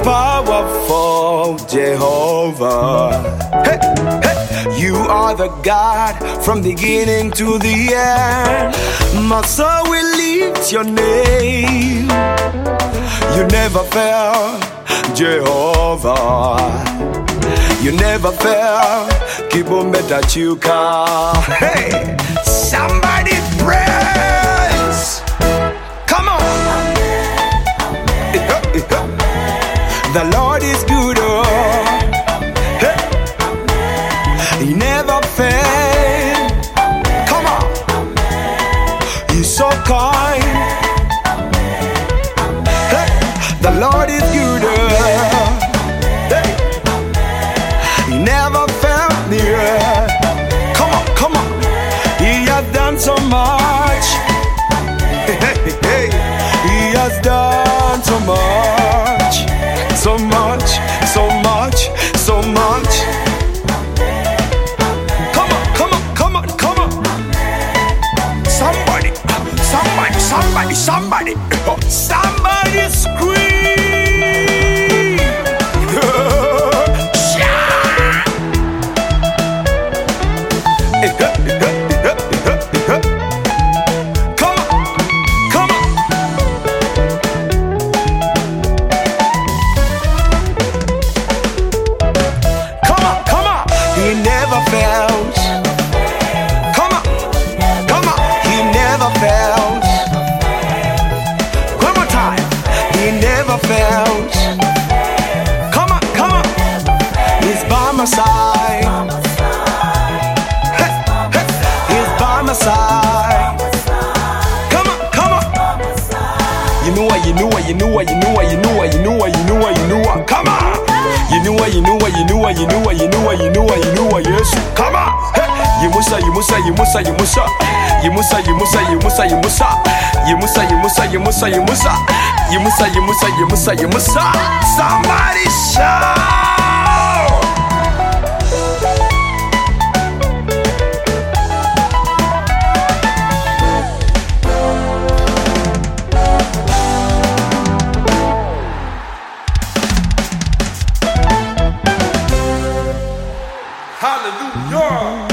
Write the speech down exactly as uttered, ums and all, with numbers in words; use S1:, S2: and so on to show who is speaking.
S1: powerful, Jehovah. Hey, hey. You are the God from beginning to the end. My soul will lift your name. You never fail, Jehovah. You never fail, Kibombeta Chuka. Hey, somebody praise. Come on. The Lord is good, oh. Hey. He never fails. Come on. He's so kind. Hey. The Lord is good, oh. Hey. He never failed me. Come on, come on. He has done so much. Hey, hey, hey. He has done so much. So much, so much, so much. Come on, come on, come on, come on. Somebody, somebody, somebody, somebody, somebody scream. Shout. Come on, come on. He never fails. Come on, come on. He never fails. One more time. He never fails. Come on, come on. He's by my side. Hey, hey. He's by my side. Come on, come on. You know what? You know what? You know what? You know what? You know what? You know what? You know what? You know what? Come on. You know what, you know what, you know what, you know what, you know what, you know what, you know what, yes. Come on. Hey. You musa, you musa, you musa, you musa. You musa, you musa, you musa, you musa. You musa, you musa, you musa, you musa. You musa, you musa, you musa, you musa. Somebody shout. Hallelujah.